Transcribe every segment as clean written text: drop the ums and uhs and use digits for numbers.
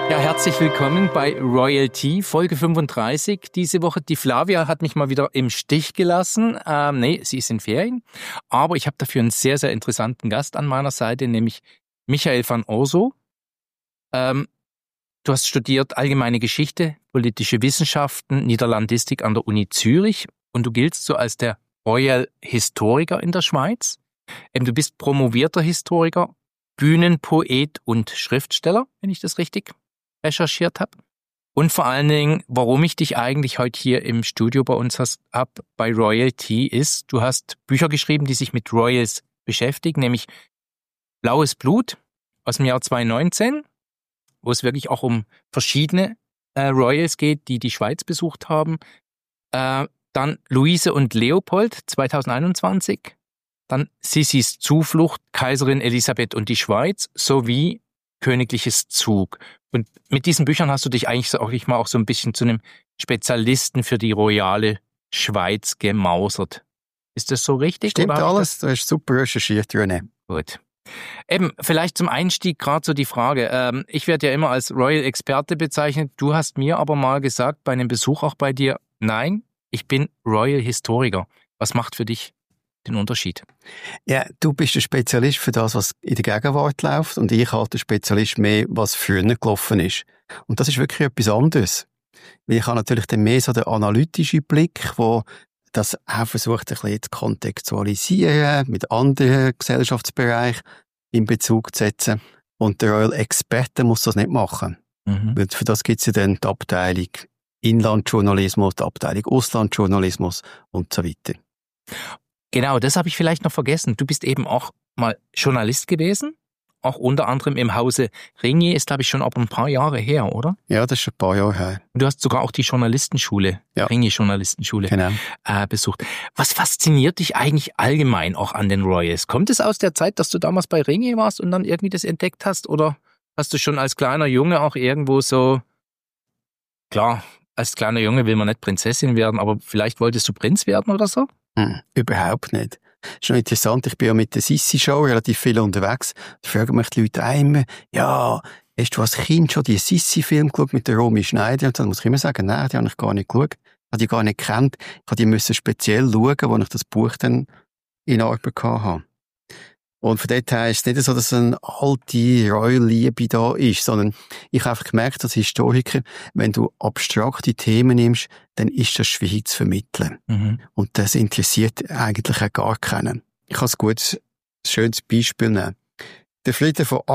Ja, herzlich willkommen bei Royalty, Folge 35 diese Woche. Die Flavia hat mich mal wieder im Stich gelassen. Sie ist in Ferien. Aber ich habe dafür einen sehr, sehr interessanten Gast an meiner Seite, nämlich Michael van Orso. Du hast studiert Allgemeine Geschichte, politische Wissenschaften, Niederlandistik an der Uni Zürich und du giltst so als der Royal Historiker in der Schweiz. Du bist promovierter Historiker, Bühnenpoet und Schriftsteller, wenn ich das richtig recherchiert habe. Und vor allen Dingen, warum ich dich eigentlich heute hier im Studio bei uns habe, bei Royalty, ist, du hast Bücher geschrieben, die sich mit Royals beschäftigen, nämlich Blaues Blut aus dem Jahr 2019, wo es wirklich auch um verschiedene Royals geht, die die Schweiz besucht haben. Dann Luise und Leopold 2021. Dann Sissis Zuflucht, Kaiserin Elisabeth und die Schweiz, sowie Königliches Zug. Und mit diesen Büchern hast du dich eigentlich auch so ein bisschen zu einem Spezialisten für die royale Schweiz gemausert. Ist das so richtig? Stimmt alles, du hast super recherchiert, René. Gut. Vielleicht zum Einstieg gerade so die Frage. Ich werde ja immer als Royal-Experte bezeichnet. Du hast mir aber mal gesagt, bei einem Besuch auch bei dir, nein, ich bin Royal-Historiker. Was macht für dich den Unterschied? Ja, du bist der Spezialist für das, was in der Gegenwart läuft und ich halt der Spezialist mehr, was früher gelaufen ist. Und das ist wirklich etwas anderes. Weil ich habe natürlich dann mehr so den analytischen Blick, wo das auch versucht, ein bisschen zu kontextualisieren, mit anderen Gesellschaftsbereichen in Bezug zu setzen. Und der Royal Experte muss das nicht machen. Weil für das gibt es ja dann die Abteilung Inlandjournalismus, die Abteilung Auslandjournalismus und so weiter. Genau, das habe ich vielleicht noch vergessen. Du bist eben auch mal Journalist gewesen, auch unter anderem im Hause Ringier, ist glaube ich schon ab ein paar Jahre her, oder? Ja, das ist schon ein paar Jahre her. Und du hast sogar auch die Journalistenschule, Ringier Journalistenschule, besucht. Was fasziniert dich eigentlich allgemein auch an den Royals? Kommt es aus der Zeit, dass du damals bei Ringier warst und dann irgendwie das entdeckt hast, oder hast du schon als kleiner Junge auch irgendwo so, klar, als kleiner Junge will man nicht Prinzessin werden, aber vielleicht wolltest du Prinz werden oder so? Überhaupt nicht. Das ist schon interessant, ich bin ja mit der Sissi-Show relativ viel unterwegs. Da fragen mich die Leute immer, ja, hast du als Kind schon die Sissi-Film geschaut mit der Romy Schneider? Und dann muss ich immer sagen, nein, die habe ich gar nicht geschaut. Ich habe die gar nicht gekannt. Ich musste speziell schauen, als ich das Buch dann in Arbeit hatte. Und von dort her ist es nicht so, dass eine alte Royal-Liebe da ist, sondern ich habe einfach gemerkt, als Historiker, wenn du abstrakte Themen nimmst, dann ist das schwierig zu vermitteln. Und das interessiert eigentlich auch gar keinen. Ich kann ein schönes Beispiel nehmen. Der Frieden von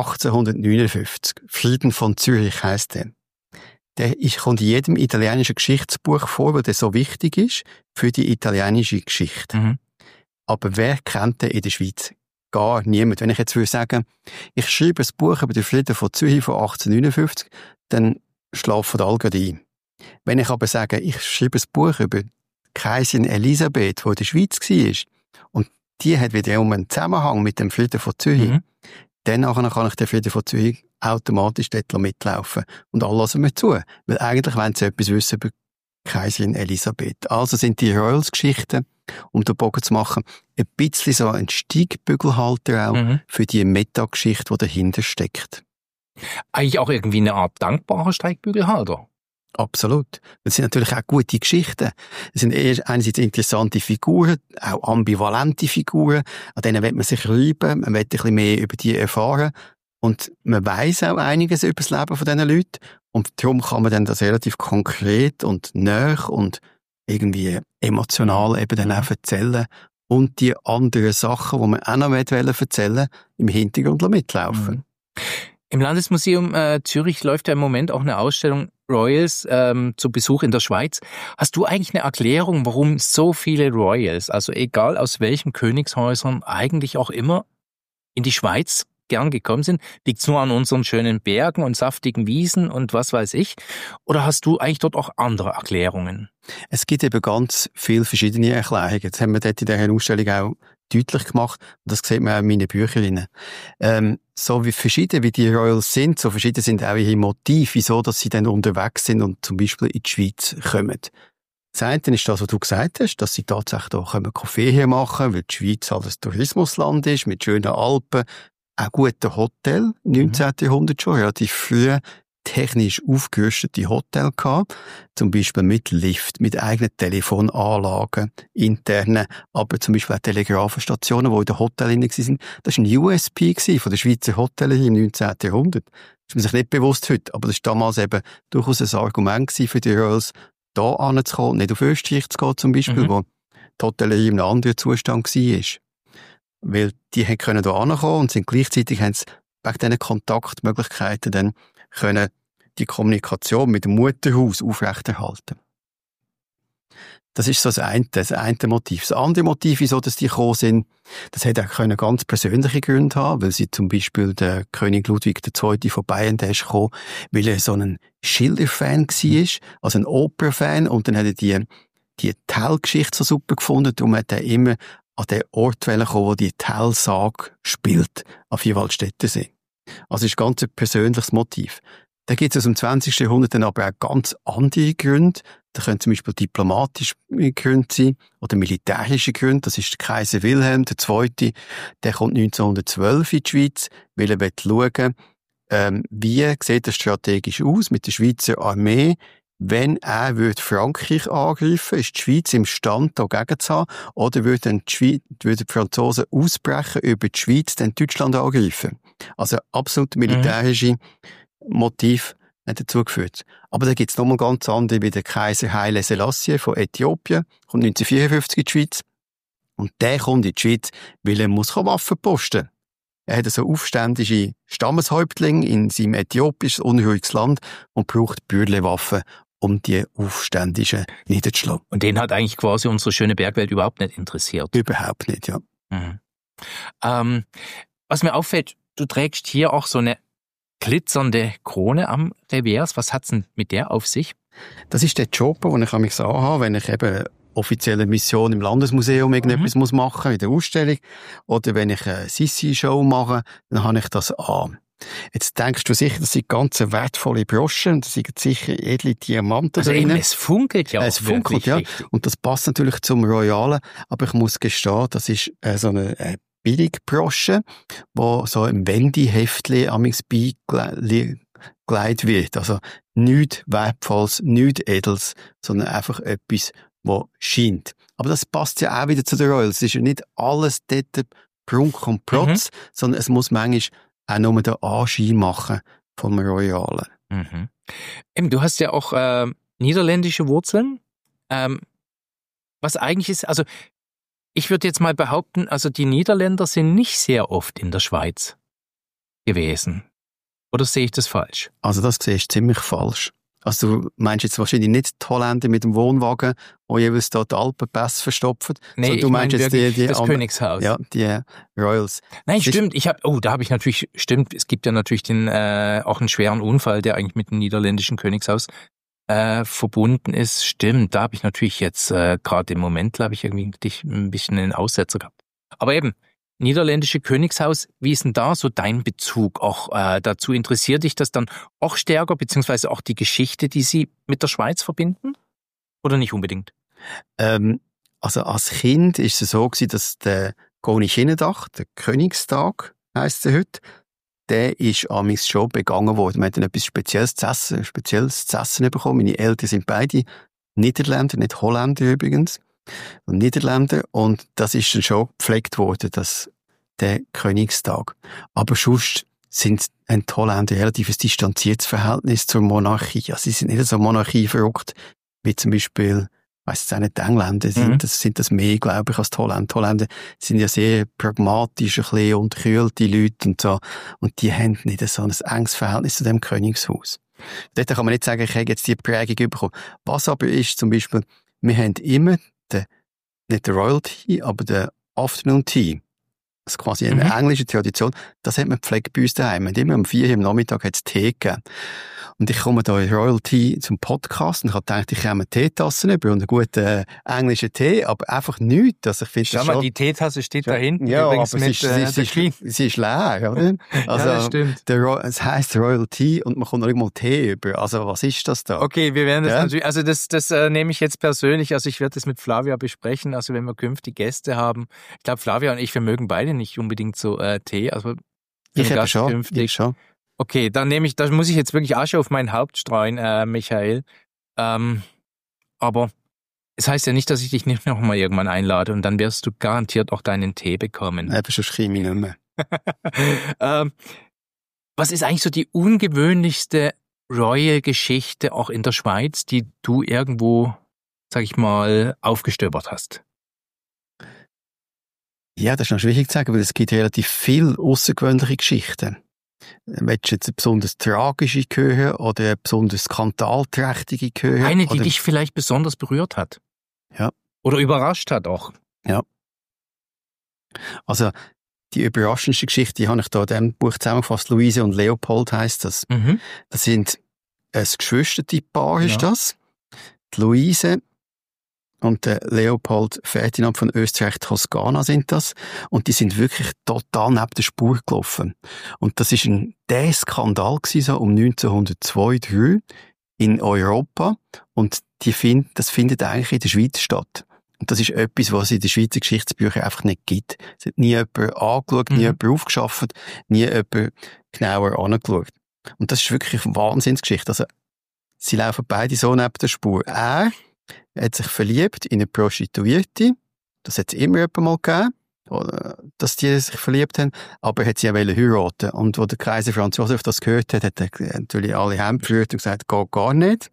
1859, Frieden von Zürich heisst der. Der kommt in jedem italienischen Geschichtsbuch vor, weil der so wichtig ist für die italienische Geschichte. Aber wer kennt den in der Schweiz? Gar niemand. Wenn ich jetzt würde sagen, ich schreibe ein Buch über den Frieden von Zürich von 1859, dann schlafen alle gerade ein. Wenn ich aber sage, ich schreibe ein Buch über Kaiserin Elisabeth, die in der Schweiz war, und die hat wiederum einen Zusammenhang mit dem Frieden von Zürich, dann kann ich den Frieden von Zürich automatisch dort mitlaufen. Und alle hören mir zu. Weil eigentlich wollen sie etwas wissen über Kaiserin Elisabeth. Also sind die Royals-Geschichten, um den Bogen zu machen, ein bisschen so ein Steigbügelhalter auch für die Metageschichte, die dahinter steckt. Eigentlich auch irgendwie eine Art dankbarer Steigbügelhalter. Absolut. Das sind natürlich auch gute Geschichten. Es sind einerseits interessante Figuren, auch ambivalente Figuren, an denen will man sich reiben, man will ein bisschen mehr über die erfahren und man weiss auch einiges über das Leben von diesen Leuten und darum kann man dann das relativ konkret und nah und irgendwie emotional eben dann auch erzählen und die anderen Sachen, die man auch noch erzählen im Hintergrund mitlaufen. Im Landesmuseum Zürich läuft ja im Moment auch eine Ausstellung Royals zu Besuch in der Schweiz. Hast du eigentlich eine Erklärung, warum so viele Royals, also egal aus welchen Königshäusern, eigentlich auch immer in die Schweiz gern gekommen sind? Liegt's nur an unseren schönen Bergen und saftigen Wiesen und was weiß ich? Oder hast du eigentlich dort auch andere Erklärungen? Es gibt eben ganz viele verschiedene Erklärungen. Das haben wir dort in dieser Ausstellung auch deutlich gemacht. Und das sieht man auch in meinen Büchern. So wie verschieden wie die Royals sind, so verschieden sind auch ihre Motive, wieso dass sie dann unterwegs sind und zum Beispiel in die Schweiz kommen. Das eine ist das, was du gesagt hast, dass sie tatsächlich hier Ferien machen, weil die Schweiz halt ein Tourismusland ist, mit schönen Alpen, auch guten Hotel, im 19. Jahrhundert schon, relativ früh technisch aufgerüstete Hotels gehabt, zum Beispiel mit Lift, mit eigenen Telefonanlagen, internen, aber zum Beispiel auch Telegrafenstationen, die in den Hotels drin waren. Das war ein USP von der Schweizer Hotels im 19. Jahrhundert. Das ist man sich nicht bewusst heute, aber das war damals eben durchaus ein Argument für die Royals, da anzukommen, nicht auf Österreich zu gehen zum Beispiel, wo die Hotellerie in einem anderen Zustand war. Weil die können hier ankommen und sind gleichzeitig haben sie wegen diesen Kontaktmöglichkeiten dann können die Kommunikation mit dem Mutterhaus aufrechterhalten. Das ist so das eine Motiv. Das andere Motiv, wieso dass die gekommen sind, das hätte auch ganz persönliche Gründe haben, weil sie zum Beispiel der König Ludwig II. Von Bayern, der ist gekommen, weil er so ein Schiller-Fan war, also ein Oper-Fan, und dann hat er die Tell-Geschichte so super gefunden, darum hat er immer an den Ort kommen, wo die Tell-Sage spielt, am Vierwaldstättersee. Also ist ganz ein persönliches Motiv. Da gibt es aus dem 20. Jahrhundert dann aber auch ganz andere Gründe. Da können zum Beispiel diplomatische Gründe sein oder militärische Gründe. Das ist der Kaiser Wilhelm II. Der kommt 1912 in die Schweiz, weil er schauen will, wie sieht das strategisch aus mit der Schweizer Armee. Wenn er Frankreich angreifen würde, ist die Schweiz imstande, dagegen zu haben, oder würden die Franzosen ausbrechen, über die Schweiz dann Deutschland angreifen. Also absolut militärische Motiv hat dazu geführt. Aber da gibt es nochmal ganz andere, wie der Kaiser Haile Selassie von Äthiopien, kommt 1954 in die Schweiz. Und der kommt in die Schweiz, weil er muss Waffen posten. Er hat so aufständische Stammeshäuptlinge in seinem äthiopisch unruhiges Land und braucht Bürle-Waffen, um die Aufständischen niederzuschlagen. Und den hat eigentlich quasi unsere schöne Bergwelt überhaupt nicht interessiert. Überhaupt nicht, ja. Was mir auffällt, du trägst hier auch so eine glitzernde Krone am Revers. Was hat's denn mit der auf sich? Das ist der Job, den ich mich anhabe, wenn ich eben offizielle Mission im Landesmuseum irgendetwas muss machen, in der Ausstellung, oder wenn ich eine Sissi-Show mache, dann habe ich das an. Jetzt denkst du sicher, das sind ganz wertvolle Broschen, das sind sicher edle Diamanten also drin. Es funkelt ja auch. Es funkelt, ja. Richtig. Und das passt natürlich zum Royalen, aber ich muss gestehen, das ist so eine Billigbrosche, wo so im Wendy-Heftli amigs beigelegt wird. Also nichts Wertvolles, nichts Edels, sondern einfach etwas, was scheint. Aber das passt ja auch wieder zu den Royals. Es ist ja nicht alles dort Prunk und Protz, sondern es muss manchmal auch nur den Anschein machen vom Royalen. Du hast ja auch niederländische Wurzeln. Was eigentlich ist, also ich würde jetzt mal behaupten, also die Niederländer sind nicht sehr oft in der Schweiz gewesen. Oder sehe ich das falsch? Also das siehst du ziemlich falsch. Also du meinst jetzt wahrscheinlich nicht die Holländer mit dem Wohnwagen, wo jeweils dort die Alpenpässe verstopfen. Nee, du meinst jetzt das Königshaus. Ja, die Royals. Nein, stimmt. Es gibt ja natürlich auch einen schweren Unfall, der eigentlich mit dem niederländischen Königshaus verbunden ist. Stimmt, da habe ich natürlich jetzt gerade im Moment, glaube ich, irgendwie ein bisschen einen Aussetzer gehabt. Aber eben, niederländische Königshaus, wie ist denn da so dein Bezug auch dazu? Interessiert dich das dann auch stärker, beziehungsweise auch die Geschichte, die sie mit der Schweiz verbinden? Oder nicht unbedingt? Also als Kind ist es so gewesen, dass der Koninginnendach, der Königstag heisst er heute, der ist amigs schon begangen worden. Wir haben dann etwas Spezielles zu essen bekommen. Meine Eltern sind beide Niederländer, nicht Holländer übrigens. Niederländer, und das ist dann schon gepflegt worden, der Königstag. Aber sonst haben die Holländer relativ ein distanziertes Verhältnis zur Monarchie. Also sie sind nicht so monarchieverrückt, wie zum Beispiel, ich weiss jetzt auch nicht, die Engländer sind das mehr, glaube ich, als die Holländer. Die Holländer sind ja sehr pragmatisch, ein bisschen unterkühlte Leute und so. Und die haben nicht so ein enges Verhältnis zu dem Königshaus. Dort kann man nicht sagen, ich habe jetzt die Prägung bekommen. Was aber ist zum Beispiel, wir haben immer nicht der Royal Tea, aber der Afternoon Tea. Das ist quasi eine englische Tradition. Das hat man gepflegt bei uns daheim. Und immer um 4 Uhr am Nachmittag hat es Tee gegeben. Und ich komme da in Royal Tea zum Podcast und ich habe gedacht, ich komme Teetassen über und einen guten englischen Tee, aber einfach nichts. Also ich finde, schau mal, die Teetasse steht da hinten. Ja, übrigens aber sie ist leer, oder? Also, ja, das stimmt. Es heisst Royal Tea und man kommt noch nicht mal Tee über. Also was ist das da? Okay, wir werden das natürlich, also das nehme ich jetzt persönlich, also ich werde das mit Flavia besprechen, also wenn wir künftig Gäste haben. Ich glaube, Flavia und ich, wir mögen beide nicht unbedingt so Tee, also ich schon. Okay, da muss ich jetzt wirklich Asche auf mein Haupt streuen, Michael. Aber es heißt ja nicht, dass ich dich nicht noch mal irgendwann einlade und dann wirst du garantiert auch deinen Tee bekommen. Eben, sonst komme ich nicht mehr. Was ist eigentlich so die ungewöhnlichste Royal-Geschichte auch in der Schweiz, die du irgendwo, sag ich mal, aufgestöbert hast? Ja, das ist noch schwierig zu sagen, weil es gibt relativ viele außergewöhnliche Geschichten. Willst du jetzt eine besonders tragische hören oder eine besonders skandalträchtige hören? Eine, die dich vielleicht besonders berührt hat? Ja. Oder überrascht hat auch? Ja. Also, die überraschendste Geschichte, die habe ich da in diesem Buch zusammengefasst. Luise und Leopold heisst das. Mhm. Das sind ein Geschwisterpaar, ist das. Die Luise und der Leopold Ferdinand von Österreich-Toskana sind das. Und die sind wirklich total neben der Spur gelaufen. Und das ist der Skandal gewesen, so um 1902, 1903 in Europa. Und das findet eigentlich in der Schweiz statt. Und das ist etwas, was es in den Schweizer Geschichtsbüchern einfach nicht gibt. Es hat nie jemand angeschaut, nie jemand aufgeschafft, nie jemand genauer angeschaut. Und das ist wirklich eine Wahnsinnsgeschichte. Also, sie laufen beide so neben der Spur. Er hat sich verliebt in eine Prostituierte. Das hat es immer jemand mal gegeben, dass die sich verliebt haben. Aber er hat sie ja heiraten. Und wo der Kaiser Franz Josef das gehört hat, hat er natürlich alle Hände geführt und gesagt, geht gar nicht.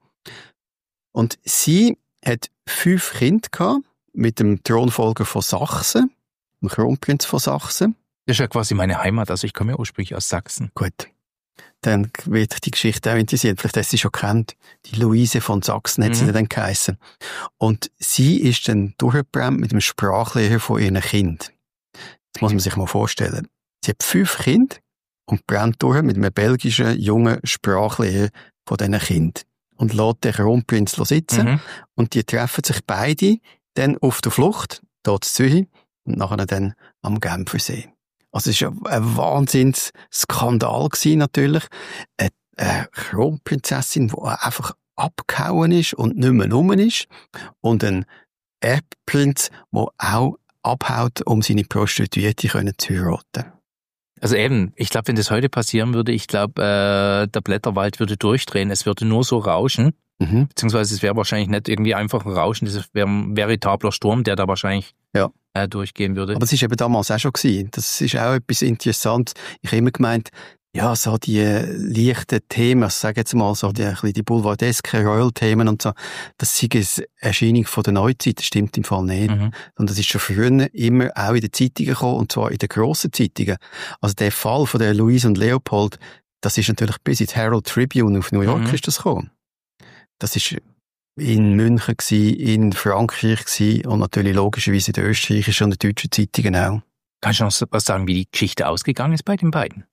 Und sie hat 5 Kinder gehabt mit dem Thronfolger von Sachsen, dem Kronprinz von Sachsen. Das ist ja quasi meine Heimat, also ich komme ja ursprünglich aus Sachsen. Gut. Dann wird dich die Geschichte auch interessieren. Vielleicht hast du sie schon kennt. Die Luise von Sachsen hat sie dann geheissen. Und sie ist dann durchgebrannt mit dem Sprachlehrer von ihren Kind. Das muss man sich mal vorstellen. Sie hat 5 Kinder und brennt durch mit einem belgischen jungen Sprachlehrer von diesen Kindern. Und lässt den Kronprinz sitzen. Und die treffen sich beide dann auf der Flucht, dort in Zürich, und nachher dann am Genfersee. Also es war ein Wahnsinnsskandal gewesen, natürlich. Eine Kronprinzessin, die einfach abgehauen ist und nicht mehr rum ist. Und ein Erbprinz, der auch abhaut, um seine Prostituierte zu heiraten. Also eben, ich glaube, wenn das heute passieren würde, ich glaube, der Blätterwald würde durchdrehen. Es würde nur so rauschen. Beziehungsweise es wäre wahrscheinlich nicht irgendwie einfach ein Rauschen, das wäre ein veritabler Sturm, der da wahrscheinlich durchgehen würde. Aber es war eben damals auch schon gewesen. Das ist auch etwas Interessantes. Ich habe immer gemeint, ja, so die leichten Themen, also sage jetzt mal so die boulevardesken Royal-Themen und so, das ist eine Erscheinung von der Neuzeit, das stimmt im Fall nicht. Und das ist schon früher immer auch in den Zeitungen gekommen, und zwar in den grossen Zeitungen. Also der Fall von der Louise und Leopold, das ist natürlich bis ins Herald Tribune auf New York ist das gekommen. Das ist in München gewesen, in Frankreich gewesen und natürlich logischerweise in den österreichischen und den deutschen Zeitungen auch. Kannst du noch was sagen, wie die Geschichte ausgegangen ist bei den beiden?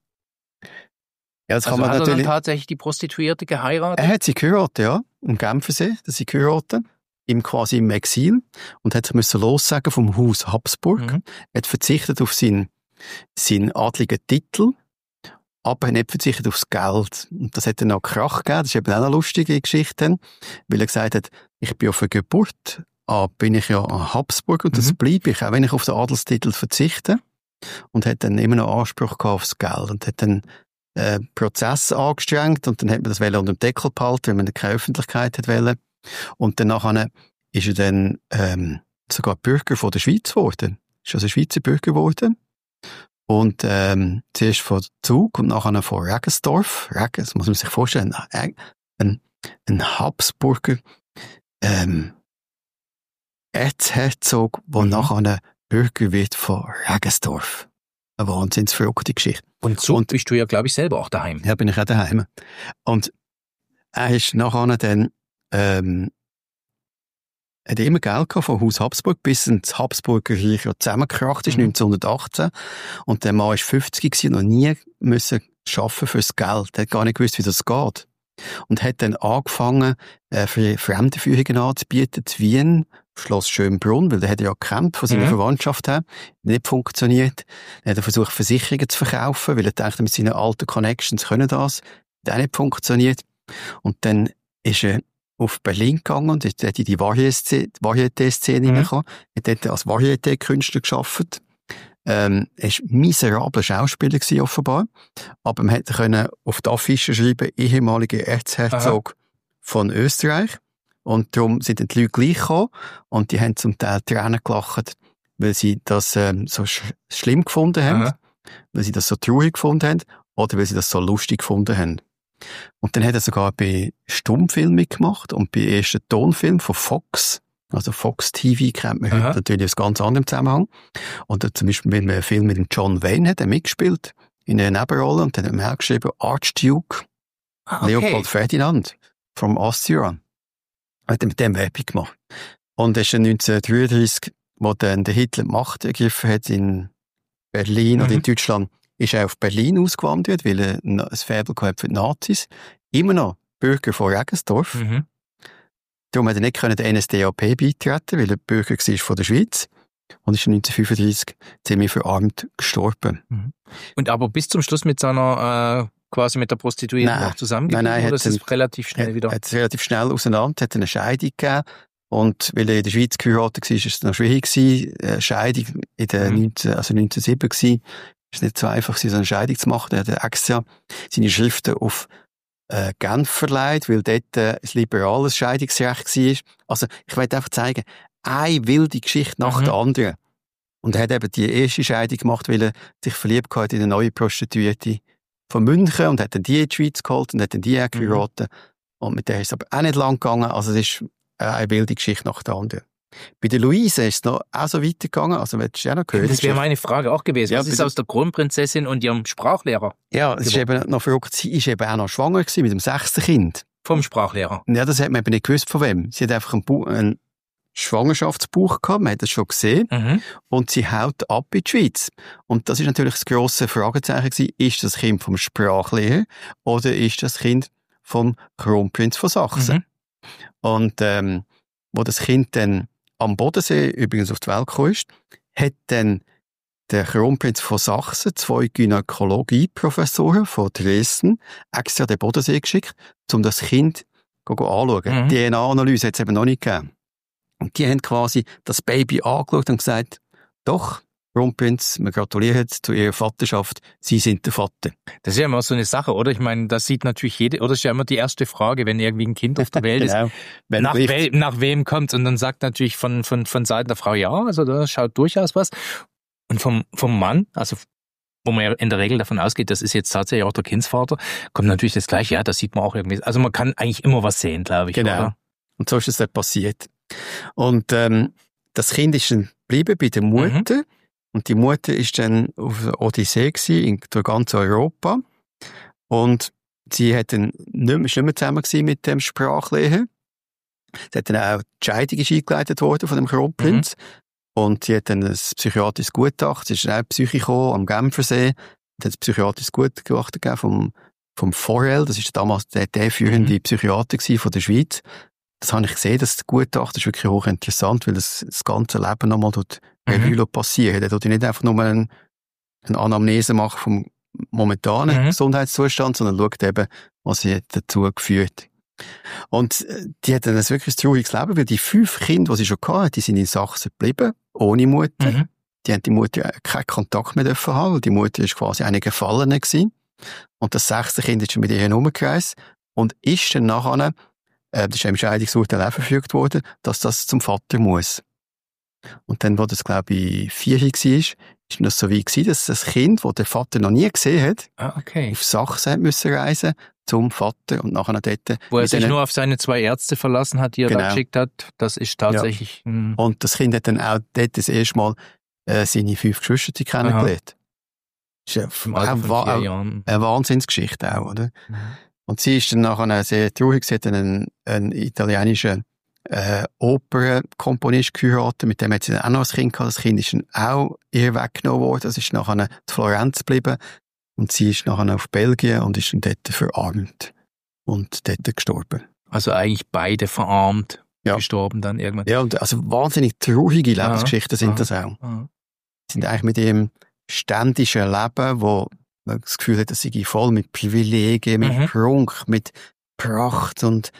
Ja, das kann man natürlich. Hat er dann tatsächlich die Prostituierte geheiratet? Er hat sie geheiratet, ja, im Genfersee, dass sie geheiratet, quasi im Exil, und hat sich lossagen vom Haus Habsburg. Er hat verzichtet auf seinen adligen Titel, aber nicht verzichtet aufs Geld. Und das hat dann auch Krach gegeben. Das ist eben auch eine lustige Geschichte, weil er gesagt hat, ich bin auf eine Geburt, bin ich ja an Habsburg und das bleibe ich, auch wenn ich auf den Adelstitel verzichte. Und hat dann immer noch Anspruch gehabt aufs Geld und hat dann Prozess angestrengt, und dann hat man das unter dem Deckel behalten, weil man keine Öffentlichkeit hat wollen. Und danach ist er dann sogar Bürger von der Schweiz geworden. Ist also ein Schweizer Bürger geworden. Und zuerst von Zug und nachher von Regensdorf. Das muss man sich vorstellen. Ein Habsburger Erzherzog, der nachher Bürger wird von Regensdorf. Eine wahnsinnsverrückte Geschichte. Und so bist du ja, glaube ich, selber auch daheim. Ja, bin ich auch daheim. Und er ist nachher dann, hat immer Geld gehabt vom Haus Habsburg, bis ins Habsburger Reich zusammengekracht ist, 1918. Und der Mann war 50 gewesen und noch nie müssen arbeiten fürs Geld. Er hat gar nicht gewusst, wie das geht. Und hat dann angefangen, für Fremdenführungen anzubieten, zu Wien, Schloss Schönbrunn, weil der hat ja gekämpft von seiner Verwandtschaft her. Nicht funktioniert. Dann hat er versucht, Versicherungen zu verkaufen, weil er dachte, mit seinen alten Connections können das. Hat auch nicht funktioniert. Und dann ist er auf Berlin gegangen und ist dort in die Varieté-Szene hineingekommen. Er hat dort als Varieté-Künstler gearbeitet. war miserabler Schauspieler gewesen, offenbar. Aber man hätte auf die Affische schreiben, ehemaliger Erzherzog von Österreich. Und darum sind dann die Leute gleich gekommen. Und die haben zum Teil Tränen gelacht, weil sie das so schlimm gefunden haben, weil sie das so traurig gefunden haben oder weil sie das so lustig gefunden haben. Und dann hat er sogar bei Stummfilmen mitgemacht und bei ersten Tonfilmen von Fox. Also Fox TV kennt man heute natürlich aus ganz anderem Zusammenhang. Und zum Beispiel mit einem Film mit dem John Wayne hat er mitgespielt, in einer Nebenrolle, und dann hat er geschrieben, Archduke Leopold Ferdinand from Austria. Hat er mit dem Werbung gemacht. Und es ist 1933, wo dann der Hitler die Macht ergriffen hat in Berlin oder in Deutschland, ist er auf Berlin ausgewandert, weil er ein Faible gehabt für die Nazis. Immer noch Bürger von Regensdorf. Darum hat er nicht der NSDAP beitreten, weil er Bürger war von der Schweiz. Und ist 1935 ziemlich verarmt gestorben. Und aber bis zum Schluss mit seiner, quasi mit der Prostituierten auch zusammengeblieben? Nein, oder ist es relativ schnell wieder? Er hat es relativ schnell auseinander, hat eine Scheidung gegeben. Und weil er in der Schweiz geheiratet war, ist es noch schwierig gewesen. Eine Scheidung in den 1907 gewesen. Es ist nicht so einfach, so eine Scheidung zu machen. Er hat extra seine Schriften auf Genf verleiht, weil dort ein liberales Scheidungsrecht war. Also, ich will einfach zeigen, eine wilde Geschichte nach der anderen. Und er hat eben die erste Scheidung gemacht, weil er sich verliebt hat in eine neue Prostituierte von München und hat dann die in die Schweiz geholt und hat dann die auch geheiratet. Und mit der ist es aber auch nicht lang gegangen. Also, es ist eine wilde Geschichte nach der anderen. Bei der Luise ist es noch auch so weitergegangen, also willst du ja noch hören? Das wäre meine Frage auch gewesen. Was ist aus der Kronprinzessin und ihrem Sprachlehrer? Ja, es ist eben noch verrückt, sie ist eben auch noch schwanger gewesen mit dem 6. Kind. Vom Sprachlehrer? Ja, das hat man eben nicht gewusst, von wem. Sie hat einfach einen Schwangerschaftsbauch gehabt, man hat das schon gesehen, und sie haut ab in die Schweiz. Und das ist natürlich das grosse Fragezeichen gewesen, ist das Kind vom Sprachlehrer oder ist das Kind vom Kronprinz von Sachsen? Und wo das Kind dann am Bodensee übrigens auf die Welt gekommen ist, hat dann der Kronprinz von Sachsen 2 Gynäkologieprofessoren von Dresden extra den Bodensee geschickt, um das Kind anzuschauen. DNA-Analyse hat es eben noch nicht gegeben. Und die haben quasi das Baby angeschaut und gesagt, doch, Kronprinz, wir gratulieren zu Ihrer Vaterschaft, Sie sind der Vater. Das ist ja immer so eine Sache, oder? Ich meine, das sieht natürlich jede, oder das ist ja immer die erste Frage, wenn irgendwie ein Kind auf der Welt ist, nach wem kommt, und dann sagt natürlich von Seiten der Frau, ja, also da schaut durchaus was. Und vom Mann, also wo man ja in der Regel davon ausgeht, das ist jetzt tatsächlich auch der Kindsvater, kommt natürlich das Gleiche, ja, das sieht man auch irgendwie. Also man kann eigentlich immer was sehen, glaube ich. Genau. Oder? Und so ist es dann passiert. Und das Kind ist dann geblieben bei der Mutter. Und die Mutter ist dann auf der Odyssee gewesen, durch ganz Europa. Und sie hat dann nicht mehr zusammen gewesen mit dem Sprachlehrer. Sie hat dann auch die Scheidung ist eingeleitet worden von dem Kronprinz. Und sie hat dann ein psychiatrisches Gutachten, sie ist dann auch Psychico am Genfersee, hat ein psychiatrisches Gutachten gegeben vom Forel, das ist damals der führende Psychiater gewesen von der Schweiz. Das habe ich gesehen, das Gutachten ist wirklich hochinteressant, weil das ganze Leben nochmal dort Revue passiert. Er tut nicht einfach nur eine Anamnese machen vom momentanen Gesundheitszustand, sondern schaut eben, was sie dazu geführt. Und die hat dann ein wirklich trauriges Leben, weil die 5 Kinder, die sie schon hatte, die sind in Sachsen geblieben, ohne Mutter. Die haben die Mutter keinen Kontakt mehr dürfen haben, weil die Mutter ist quasi eine Gefallene gewesen. Und das 6. Kind ist schon mit ihr umgereist und ist dann nachher, das ist im Scheidungsurteil auch verfügt worden, dass das zum Vater muss. Und dann, wo das, glaube ich, 4 war, ist das so wie gewesen, dass das Kind, das der Vater noch nie gesehen hat, auf Sachsen müssen reisen zum Vater und nachher dort. Wo er sich nur auf seine 2 Ärzte verlassen hat, die er da geschickt hat. Das ist tatsächlich... Ja. Und das Kind hat dann auch dort das erste Mal seine 5 Geschwister kennengelernt. Das ist eine Wahnsinnsgeschichte auch, oder? Und sie ist dann nachher sehr traurig. Sie hat dann einen italienischen Opernkomponist geheiratet, mit dem hat sie dann auch noch ein Kind gehabt. Das Kind ist dann auch ihr weggenommen worden. Das ist nachher in Florenz geblieben. Und sie ist nachher auf Belgien und ist dann dort verarmt und dort gestorben. Also eigentlich beide verarmt, gestorben dann irgendwann. Ja, und also wahnsinnig traurige Lebensgeschichten sind das auch. Sind eigentlich mit ihrem ständischen Leben, wo man das Gefühl hat, dass sie voll mit Privilegien, mit Prunk, mit Pracht und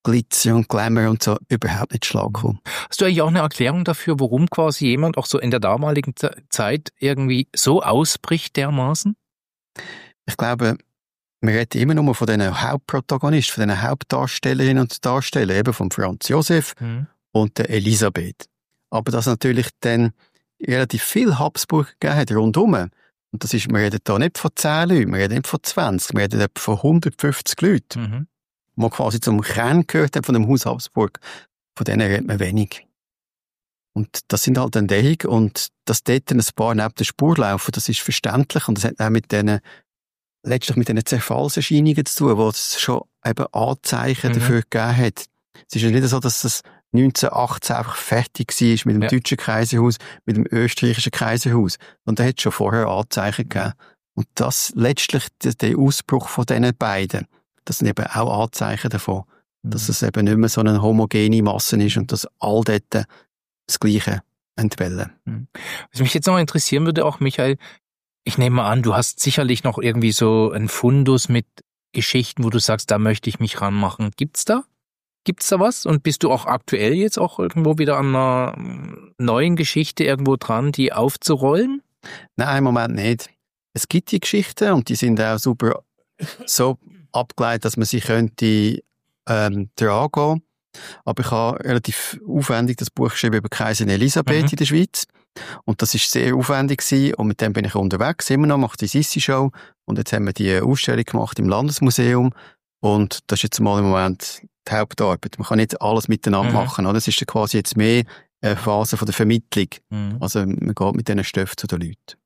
Glitzer und Glamour und so überhaupt nicht Schlag kommen. Hast du eigentlich auch eine Erklärung dafür, warum quasi jemand auch so in der damaligen Zeit irgendwie so ausbricht dermaßen? Ich glaube, wir reden immer nur von diesen Hauptprotagonisten, von diesen Hauptdarstellerinnen und Darstellern, eben von Franz Josef und der Elisabeth. Aber dass natürlich dann relativ viel Habsburg gegeben hat rundum. Und das ist, wir reden da nicht von 10 Leuten, wir reden nicht von 20, wir reden etwa von 150 Leuten, die quasi zum Kern gehört haben von dem Haus Habsburg. Von denen redet man wenig. Und das sind halt dann die, und dass dort ein paar neben der Spur laufen, das ist verständlich, und das hat auch letztlich mit diesen Zerfallserscheinungen zu tun, wo es schon eben Anzeichen dafür gegeben hat. Es ist ja nicht so, dass das 1918 einfach fertig war mit dem deutschen Kaiserhaus, mit dem österreichischen Kaiserhaus. Und da hat es schon vorher Anzeichen gegeben. Und das letztlich, der Ausbruch von diesen beiden, das sind eben auch Anzeichen davon, dass es eben nicht mehr so eine homogene Masse ist und dass all dort das Gleiche entwellen. Was mich jetzt noch interessieren würde, auch Michael, ich nehme an, du hast sicherlich noch irgendwie so einen Fundus mit Geschichten, wo du sagst, da möchte ich mich ranmachen. Gibt's da was? Und bist du auch aktuell jetzt auch irgendwo wieder an einer neuen Geschichte irgendwo dran, die aufzurollen? Nein, im Moment nicht. Es gibt die Geschichten und die sind auch super so abgeleitet, dass man sie könnte dran gehen. Aber ich habe relativ aufwendig das Buch geschrieben über Kaiserin Elisabeth in der Schweiz. Und das ist sehr aufwendig gewesen. Und mit dem bin ich unterwegs. Immer noch mache die Sissi-Show. Und jetzt haben wir die Ausstellung gemacht im Landesmuseum. Und das ist jetzt mal im Moment die Hauptarbeit. Man kann nicht alles miteinander machen. Oder? Das ist quasi jetzt mehr eine Phase von der Vermittlung. Also man geht mit diesen Stoffen zu den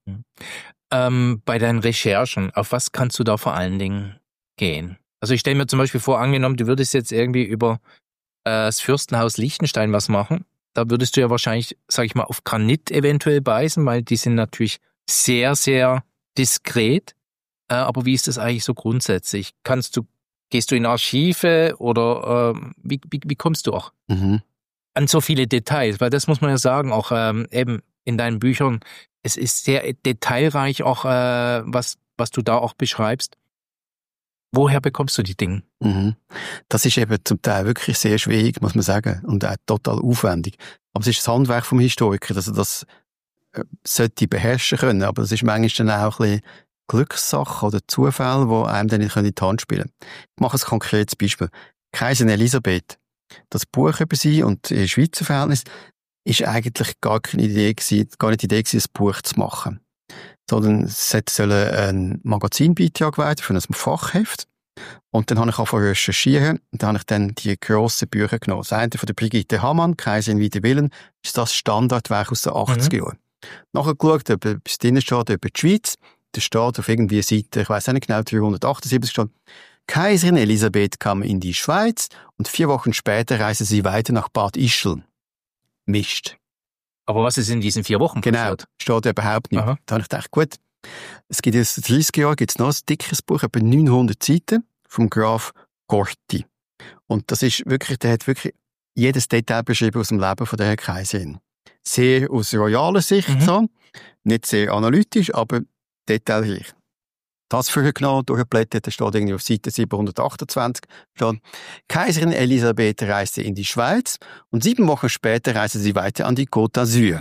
Leuten. Bei deinen Recherchen, auf was kannst du da vor allen Dingen gehen? Also ich stelle mir zum Beispiel vor, angenommen, du würdest jetzt irgendwie über das Fürstenhaus Liechtenstein was machen. Da würdest du ja wahrscheinlich, sag ich mal, auf Granit eventuell beißen, weil die sind natürlich sehr, sehr diskret. Aber wie ist das eigentlich so grundsätzlich? Gehst du in Archive oder wie kommst du auch an so viele Details? Weil das muss man ja sagen, auch eben in deinen Büchern, es ist sehr detailreich auch, was du da auch beschreibst. Woher bekommst du die Dinge? Das ist eben zum Teil wirklich sehr schwierig, muss man sagen, und auch total aufwendig. Aber es ist das Handwerk vom Historiker, dass er das sollte beherrschen können, aber das ist manchmal dann auch ein bisschen Glückssache oder Zufall, die einem dann nicht in die Hand spielen können. Ich mache ein konkretes Beispiel. Kaiserin Elisabeth, das Buch über sie und ihr Schweizer Verhältnis, ist eigentlich gar nicht die Idee gewesen, ein Buch zu machen. Sondern es sollte ein Magazinbeitrag werden für ein Fachheft. Und dann habe ich angefangen zu recherchieren und dann habe ich dann die grossen Bücher genommen. Das eine von der Brigitte Hamann, Kaiserin wider Willen, ist das Standardwerk aus den 80er Jahren. Nachher geschaut, ob es drinnen steht über die Schweiz. Da steht auf irgendwie Seite, ich weiss auch nicht genau, 378 steht, Kaiserin Elisabeth kam in die Schweiz und 4 Wochen später reiste sie weiter nach Bad Ischl. Mist. Aber was ist in diesen 4 Wochen passiert? Genau, steht überhaupt nicht. Da habe ich gedacht, gut, es gibt jetzt 30 Jahre gibt's noch ein dickes Buch, etwa 900 Seiten, vom Graf Gorti. Und das ist wirklich, der hat wirklich jedes Detail beschrieben aus dem Leben von der Kaiserin. Sehr aus royaler Sicht, so. Nicht sehr analytisch, aber detailreich. Das früher genommen, durchgeblättert, da steht irgendwie auf Seite 728, steht, Kaiserin Elisabeth reiste in die Schweiz und 7 Wochen später reiste sie weiter an die Côte d'Azur.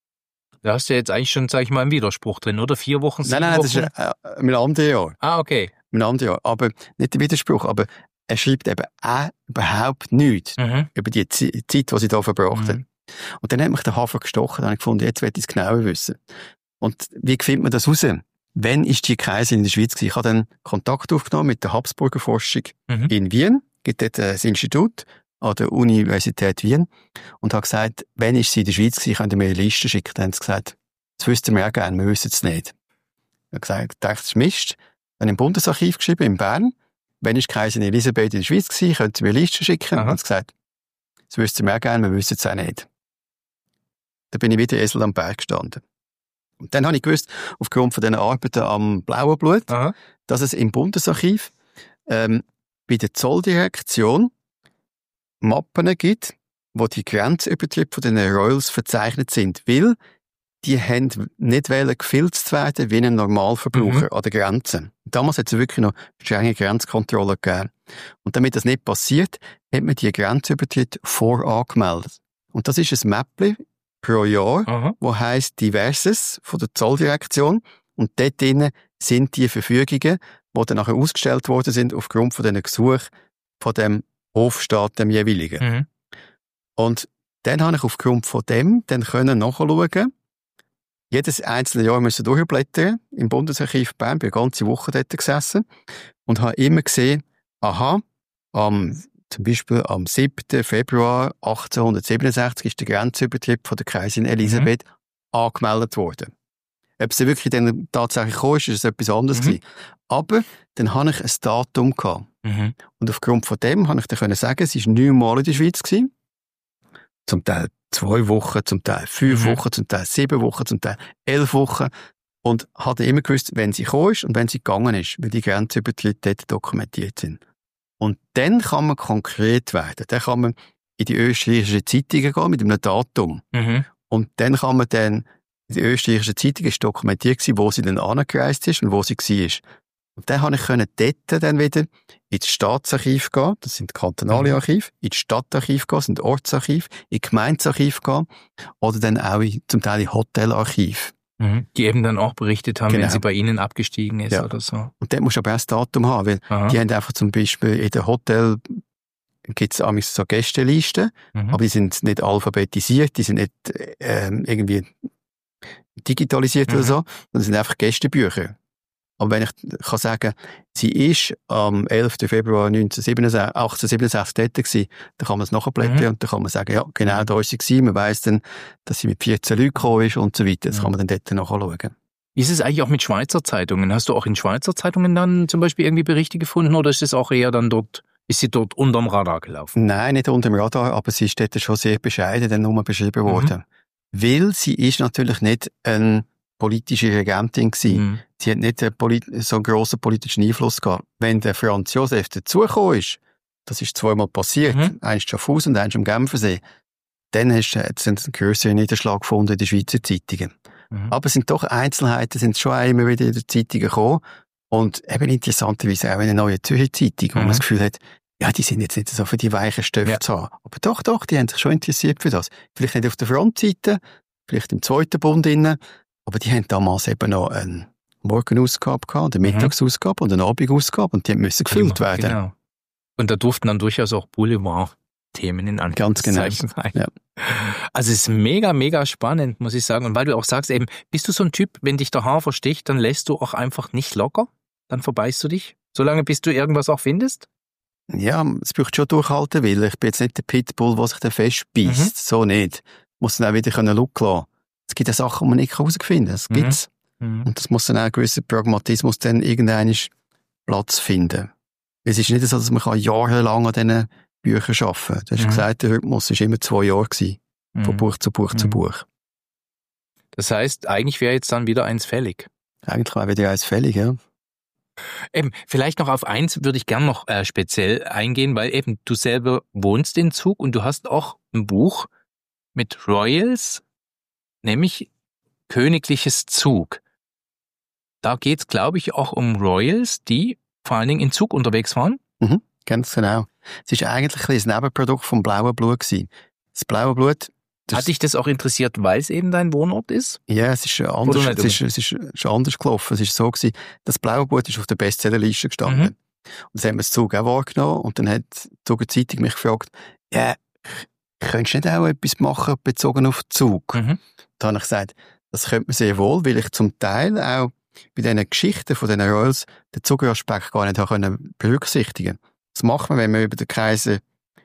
Da hast du jetzt eigentlich schon, sag ich mal, einen Widerspruch drin, oder? 4 Wochen, 7 Wochen? Nein, das ist ein anderes Jahr. Ah, okay. Ein anderes Jahr. Aber nicht der Widerspruch, aber er schreibt eben auch überhaupt nichts über die Zeit, die sie da verbracht hat. Und dann hat mich der Hafer gestochen, dann habe ich gefunden, jetzt will ich es genauer wissen. Und wie findet man das raus? Wann ist die Kaiserin in der Schweiz gewesen? Ich habe dann Kontakt aufgenommen mit der Habsburger Forschung in Wien. Gibt dort ein Institut an der Universität Wien. Und habe gesagt, wann ist sie in der Schweiz gewesen? Könnt ihr mir eine Liste schicken? Dann haben sie gesagt, das wüssten wir auch gerne, wir wissen es nicht. Ich habe gesagt, das ist Mist. Dann im Bundesarchiv geschrieben, in Bern. Wann ist Kaiserin Elisabeth in der Schweiz gewesen? Könnt ihr mir eine Liste schicken? Dann haben sie gesagt, das wüssten wir auch gerne, wir wissen es auch nicht. Da bin ich wieder Esel am Berg gestanden. Und dann habe ich gewusst, aufgrund von diesen Arbeiten am blauen Blut, dass es im Bundesarchiv bei der Zolldirektion Mappen gibt, wo die Grenzübertritte von den Royals verzeichnet sind, weil die haben nicht gefilzt werden wie ein Normalverbraucher an der Grenze. Damals hat es wirklich noch strenge Grenzkontrollen gegeben. Und damit das nicht passiert, hat man die Grenzübertritte vorangemeldet. Und das ist ein Mäppli pro Jahr, wo heisst Diverses von der Zolldirektion. Und dort drinnen sind die Verfügungen, die dann nachher ausgestellt worden sind aufgrund von diesen Gesuchen von dem Hofstaat, dem jeweiligen. Und dann habe ich aufgrund von dem dann können nachschauen. Jedes einzelne Jahr müssen durchblättern im Bundesarchiv Bern, bin eine ganze Woche dort gesessen und habe immer gesehen, zum Beispiel am 7. Februar 1867 ist der Grenzübertritt von der Kaiserin Elisabeth angemeldet worden. Ob sie wirklich dann tatsächlich gekommen ist etwas anderes gewesen. Aber dann hatte ich ein Datum gehabt. Und aufgrund von dem konnte ich dann sagen, sie war 9 Mal in der Schweiz gewesen. Zum Teil 2 Wochen, zum Teil 5 Wochen, zum Teil 7 Wochen, zum Teil 11 Wochen. Und hatte immer gewusst, wenn sie gekommen ist und wenn sie gegangen ist, weil die Grenzübertritte dort dokumentiert sind. Und dann kann man konkret werden. Dann kann man in die österreichischen Zeitungen gehen mit einem Datum. Und dann kann man dann, in den österreichischen Zeitungen ist dokumentiert gewesen, wo sie dann angereist ist und wo sie war. Und dann konnte ich dort dann wieder ins Staatsarchiv gehen, das sind kantonale Archive, ins Stadtarchiv gehen, das sind Ortsarchiv, in Gemeindearchiv gehen, oder dann auch zum Teil in Hotelarchiv. Die eben dann auch berichtet haben, wenn sie bei Ihnen abgestiegen ist oder so. Und dort musst du aber auch das Datum haben, weil die haben einfach zum Beispiel in den Hotel gibt es so Gästelisten, aber die sind nicht alphabetisiert, die sind nicht irgendwie digitalisiert oder so, sondern das sind einfach Gästebücher. Aber wenn ich kann sagen, sie ist am 11. Februar 1867 dort gewesen, dann kann man es nachblättern und dann kann man sagen, ja, genau da ist sie gewesen. Man weiss dann, dass sie mit 14 Leuten gekommen ist und so weiter. Das kann man dann dort nachschauen. Wie ist es eigentlich auch mit Schweizer Zeitungen? Hast du auch in Schweizer Zeitungen dann zum Beispiel irgendwie Berichte gefunden oder ist es auch eher dann dort, ist sie dort unterm Radar gelaufen? Nein, nicht unterm Radar, aber sie ist dort schon sehr bescheiden dann nur beschrieben worden. Weil sie ist natürlich nicht eine politische Regentin gewesen. Sie hat nicht so einen grossen politischen Einfluss gehabt. Wenn der Franz Josef dazugekommen ist, das ist 2-mal passiert, eins in Schaffhausen und eins am Genfersee, dann hat es einen grösseren Niederschlag gefunden in den Schweizer Zeitungen. Aber es sind doch Einzelheiten, sind schon immer wieder in den Zeitungen gekommen. Und eben interessanterweise auch in einer neuen Zürcher Zeitung, wo man das Gefühl hat, ja, die sind jetzt nicht so für die weichen Stoffe zu haben. Aber doch, die haben sich schon interessiert für das. Vielleicht nicht auf der Frontseite, vielleicht im zweiten Bund innen, aber die haben damals eben noch eine Morgenausgabe gehabt, eine Mittagsausgabe und eine Abendausgabe und die müssen gefüllt werden. Genau. Und da durften dann durchaus auch Boulevard-Themen in Anführungszeichen sein. Ja. Also es ist mega, mega spannend, muss ich sagen. Und weil du auch sagst, eben, bist du so ein Typ, wenn dich der Hafer sticht, dann lässt du auch einfach nicht locker? Dann verbeißt du dich? Solange bis du irgendwas auch findest? Ja, es braucht schon Durchhaltewillen. Ich bin jetzt nicht der Pitbull, der sich dann festbeißt. So nicht. Muss dann auch wieder schauen lassen. Es gibt ja Sachen, die man nicht herausfinden kann. Das gibt's. Und das muss dann auch ein gewisser Pragmatismus dann irgendwann Platz finden. Es ist nicht so, dass man jahrelang an diesen Büchern arbeiten kann. Du hast gesagt, der Rhythmus war immer 2 Jahre gewesen. Von Buch zu Buch zu Buch. Das heisst, eigentlich wäre jetzt dann wieder eins fällig. Eigentlich wäre wieder eins fällig, ja. Eben, vielleicht noch auf eins würde ich gern noch speziell eingehen, weil eben du selber wohnst in Zug und du hast auch ein Buch mit Royals, nämlich Königliches Zug. Da geht's, glaube ich, auch um Royals, die vor allen Dingen in Zug unterwegs waren. Ganz genau. Es war eigentlich ein Nebenprodukt vom Blauen Blut gewesen. Das Blaue Blut... Hat dich das auch interessiert, weil es eben dein Wohnort ist? Ja, es ist anders, es ist anders gelaufen. Es ist so gewesen, das Blaue Blut ist auf der Bestsellerliste gestanden. Und das haben wir das Zug auch wahrgenommen. Und dann hat die Zuger Zeitung mich gefragt, ja, könntest du nicht auch etwas machen, bezogen auf den Zug? Da habe ich gesagt, das könnte man sehr wohl, weil ich zum Teil auch bei diesen Geschichten von diesen Royals den Zugeraspekt gar nicht berücksichtigen konnte. Das macht man, wenn man über den Kaiser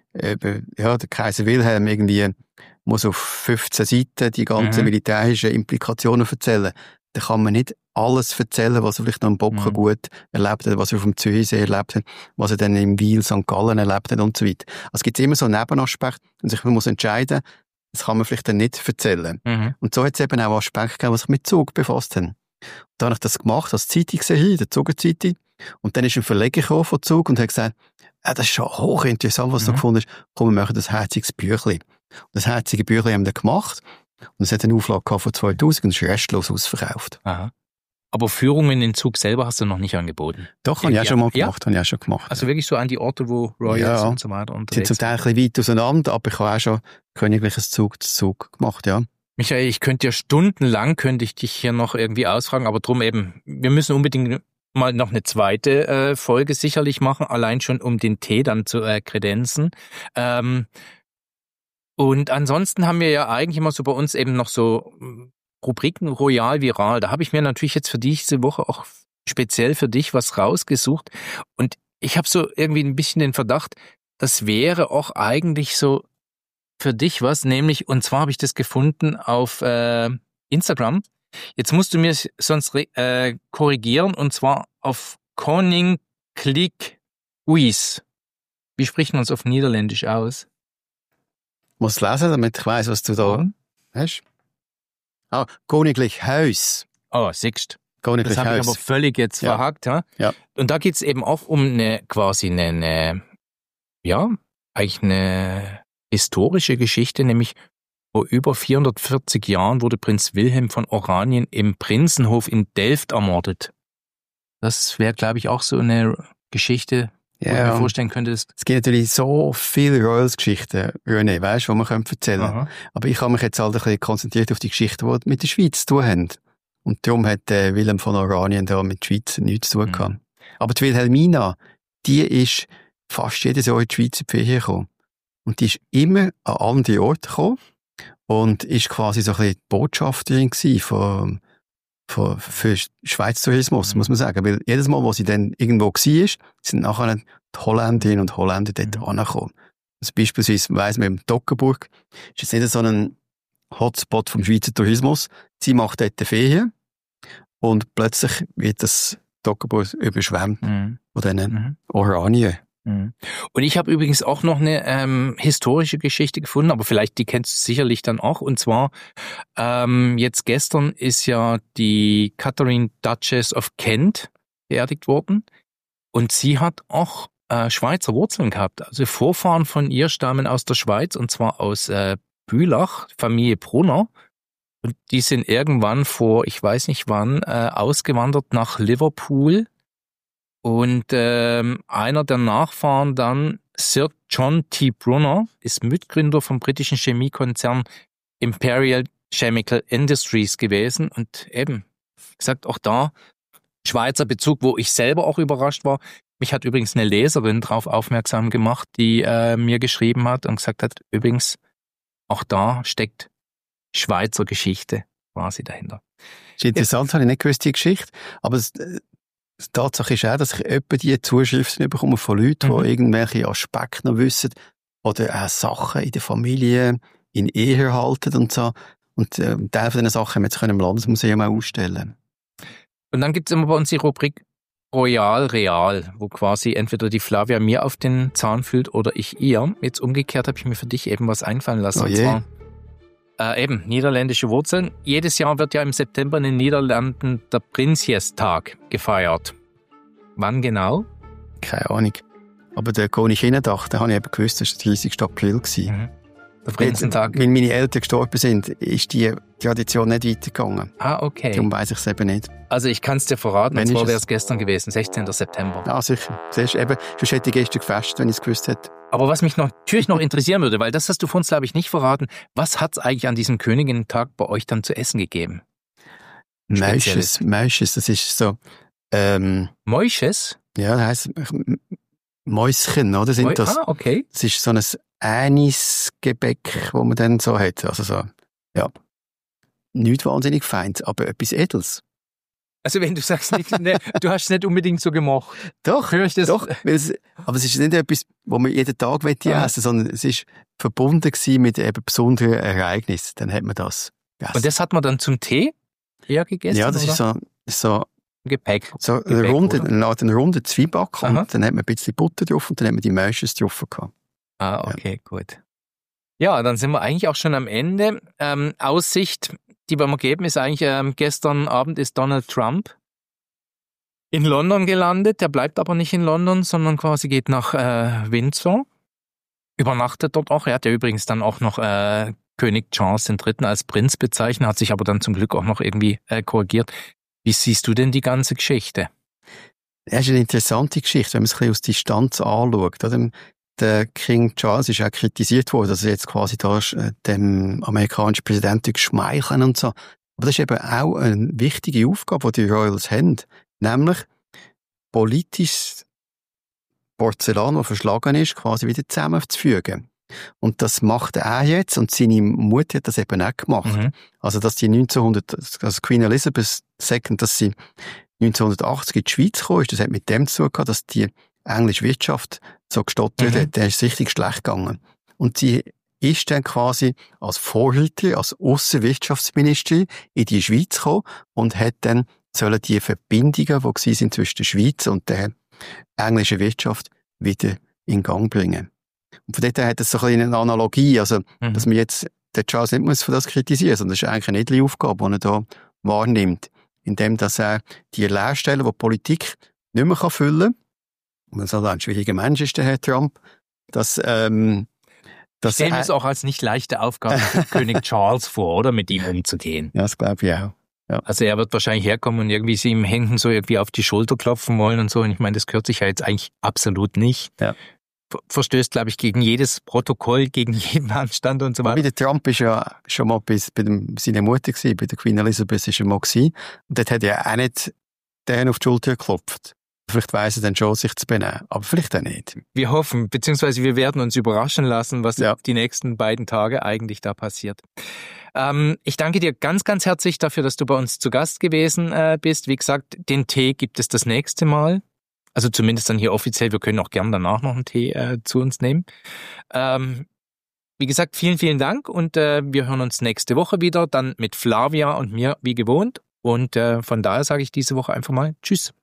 Wilhelm irgendwie muss auf 15 Seiten die ganzen militärischen Implikationen erzählen. Dann kann man nicht alles erzählen, was er vielleicht noch im Bockengut erlebt hat, was er auf dem Zürichsee erlebt hat, was er dann im Wiel St. Gallen erlebt hat und so weiter. Also es gibt immer so einen Nebenaspekt und sich man muss entscheiden, das kann man vielleicht dann nicht erzählen. Und so hat es eben auch Aspekte gegeben, die sich mit Zug befasst haben. Da habe ich das gemacht als Zeitungsserie, der Zugerzeitung. Und dann ist ein Verleger gekommen von Zug und hat gesagt, das ist schon hochinteressant, was du gefunden hast. Komm, wir machen das herziges Büchlein. Und das herzige Büchlein haben wir dann gemacht. Und es hat eine Auflage von 2000 und ist restlos ausverkauft. Aha. Aber Führungen in den Zug selber hast du noch nicht angeboten? Doch, habe ich auch schon mal gemacht. Ja? Habe ich auch schon gemacht. Also wirklich so an die Orte, wo Royals und so weiter unterwegs sind. Zum Teil ein bisschen weit auseinander, aber ich habe auch schon königliches Zug zu Zug gemacht, ja. Michael, ich könnte dir stundenlang, dich hier noch irgendwie ausfragen, aber drum eben, wir müssen unbedingt mal noch eine zweite Folge sicherlich machen, allein schon um den Tee dann zu kredenzen. Und ansonsten haben wir ja eigentlich immer so bei uns eben noch so Rubriken Royal Viral. Da habe ich mir natürlich jetzt für diese Woche auch speziell für dich was rausgesucht. Und ich habe so irgendwie ein bisschen den Verdacht, das wäre auch eigentlich so für dich was, nämlich, und zwar habe ich das gefunden auf Instagram. Jetzt musst du mir sonst korrigieren, und zwar auf Koninklijk Huis. Wie spricht man es auf Niederländisch aus? Ich muss lesen, damit ich weiss, was du da hast. Königlich Huis. Oh, siehst. Königlich das habe Huis. Ich aber völlig jetzt verhackt. Ja? Ja. Und da geht's eben auch um eine historische Geschichte, nämlich vor über 440 Jahren wurde Prinz Wilhelm von Oranien im Prinzenhof in Delft ermordet. Das wäre, glaube ich, auch so eine Geschichte, wo ich mir vorstellen könnte. Es gibt natürlich so viele Royals-Geschichten, René, weißt du, die man erzählen können. Aha. Aber ich habe mich jetzt halt ein bisschen konzentriert auf die Geschichten, die mit der Schweiz zu tun haben. Und darum hat Wilhelm von Oranien da mit der Schweiz nichts zu tun gehabt. Aber die Wilhelmina, die ist fast jedes Jahr in die Schweiz in die Ferien gekommen. Und die ist immer an andere Orte gekommen und ist quasi so ein bisschen die Botschafterin gewesen für Schweiz Tourismus, muss man sagen. Weil jedes Mal, wo sie dann irgendwo war, sind nachher die Holländerinnen und Holländer dort angekommen. Also beispielsweise weiss man, im Toggenburg ist jetzt nicht so ein Hotspot vom Schweizer Tourismus. Sie macht dort eine Ferien und plötzlich wird das Toggenburg überschwemmt von diesen Oranien. Und ich habe übrigens auch noch eine historische Geschichte gefunden, aber vielleicht die kennst du sicherlich dann auch. Und zwar jetzt gestern ist ja die Catherine Duchess of Kent beerdigt worden und sie hat auch Schweizer Wurzeln gehabt. Also Vorfahren von ihr stammen aus der Schweiz und zwar aus Bülach, Familie Brunner. Und die sind irgendwann vor, ich weiß nicht wann, ausgewandert nach Liverpool. Und einer der Nachfahren dann, Sir John T. Brunner, ist Mitgründer vom britischen Chemiekonzern Imperial Chemical Industries gewesen. Und eben, gesagt, auch da Schweizer Bezug, wo ich selber auch überrascht war. Mich hat übrigens eine Leserin darauf aufmerksam gemacht, die mir geschrieben hat und gesagt hat, übrigens, auch da steckt Schweizer Geschichte quasi dahinter. Das ist interessant, habe ich nicht gewusst, die Geschichte. Aber die Tatsache ist auch, dass ich etwa die Zuschriften bekomme von Leuten, die irgendwelche Aspekte noch wissen oder auch Sachen in der Familie in Ehe halten und so. Und Teil von diesen Sachen haben wir jetzt im Landesmuseum auch ausstellen. Und dann gibt es immer bei uns die Rubrik Royal Real, wo quasi entweder die Flavia mir auf den Zahn fühlt oder ich ihr. Jetzt umgekehrt habe ich mir für dich eben was einfallen lassen. Und zwar eben niederländische Wurzeln. Jedes Jahr wird ja im September in den Niederlanden der Prinsjestag gefeiert. Wann genau? Keine Ahnung. Aber der Königinnentag, den habe ich eben gewusst, das war der 30. April. Der Prinzentag. Weil meine Eltern gestorben sind, ist die Tradition nicht weitergegangen. Okay. Darum weiss ich es eben nicht. Also ich kann es dir verraten, und zwar wäre es gestern gewesen, 16. September. Ja, sicher. Siehst, eben, sonst hätte ich gestern gefasst, wenn ich es gewusst hätte. Aber was mich natürlich noch interessieren würde, weil das hast du von uns, glaube ich, nicht verraten, was hat es eigentlich an diesem Königinnentag bei euch dann zu essen gegeben? Mäusches, das ist so... Mäusches? Ja, das heisst Mäuschen, oder? Sind das? Okay. Das ist so ein Anisgebäck, das man dann so hat. Also so, ja. Nicht wahnsinnig fein, aber etwas Edles. Also wenn du sagst, du hast es nicht unbedingt so gemocht. Doch, höre ich das? Doch. Aber es ist nicht etwas, was man jeden Tag essen, sondern es ist verbunden mit eben besonderen Ereignissen. Dann hat man das gegessen. Und das hat man dann zum Tee eher gegessen? Ja, das oder? ist so Gepäck. So eine runde Zwieback und dann hat man ein bisschen Butter drauf und dann hat man die Mäusches drauf gehabt. Okay, gut. Ja, dann sind wir eigentlich auch schon am Ende. Aussicht, die wir mal geben, ist eigentlich, gestern Abend ist Donald Trump in London gelandet. Der bleibt aber nicht in London, sondern quasi geht nach Windsor. Übernachtet dort auch. Er hat ja übrigens dann auch noch König Charles III. Als Prinz bezeichnet, hat sich aber dann zum Glück auch noch irgendwie korrigiert. Wie siehst du denn die ganze Geschichte? Das ist eine interessante Geschichte, wenn man es ein bisschen aus Distanz anschaut. Oder? Der King Charles ist auch kritisiert worden, dass er jetzt quasi da dem amerikanischen Präsidenten schmeicheln und so. Aber das ist eben auch eine wichtige Aufgabe, die die Royals haben. Nämlich politisches Porzellan, das verschlagen ist, quasi wieder zusammenzufügen. Und das macht er jetzt und seine Mutter hat das eben auch gemacht. Mhm. Also, dass die also Queen Elizabeth II, dass sie 1980 in die Schweiz gekommen ist, das hat mit dem zu tun, dass die englische Wirtschaft so gestottert hat, der ist richtig schlecht gegangen. Und sie ist dann quasi als Vorreiterin, als Aussenwirtschaftsministerin in die Schweiz gekommen und hat dann sollen die Verbindungen, die sind zwischen der Schweiz und der englischen Wirtschaft wieder in Gang bringen. Und von dort her hat es so ein bisschen eine Analogie, also, dass man jetzt den Charles nicht muss für das kritisieren, sondern das ist eigentlich eine edle Aufgabe, die er da wahrnimmt, indem dass er die Leerstellen, die die Politik nicht mehr füllen kann, und wenn es also ein schwieriger Mensch ist, der Herr Trump, dass ich stelle mir es auch als nicht leichte Aufgabe für König Charles vor, oder? Mit ihm umzugehen. Ja, das glaube ich auch. Ja. Also er wird wahrscheinlich herkommen und irgendwie sie ihm Händen so irgendwie auf die Schulter klopfen wollen und so. Und ich meine, das gehört sich ja jetzt eigentlich absolut nicht. Ja. Verstößt, glaube ich, gegen jedes Protokoll, gegen jeden Anstand und so weiter. Aber der Trump ist ja schon mal bei seiner Mutter gewesen, bei der Queen Elizabeth ist er mal gewesen. Und dort hat er auch nicht den auf die Schulter geklopft. Vielleicht weiss er dann schon, sich zu benehmen, aber vielleicht auch nicht. Wir hoffen, beziehungsweise wir werden uns überraschen lassen, was die nächsten beiden Tage eigentlich da passiert. Ich danke dir ganz, ganz herzlich dafür, dass du bei uns zu Gast gewesen bist. Wie gesagt, den Tee gibt es das nächste Mal. Also zumindest dann hier offiziell. Wir können auch gern danach noch einen Tee zu uns nehmen. Wie gesagt, vielen, vielen Dank und wir hören uns nächste Woche wieder, dann mit Flavia und mir wie gewohnt. Und von daher sage ich diese Woche einfach mal Tschüss.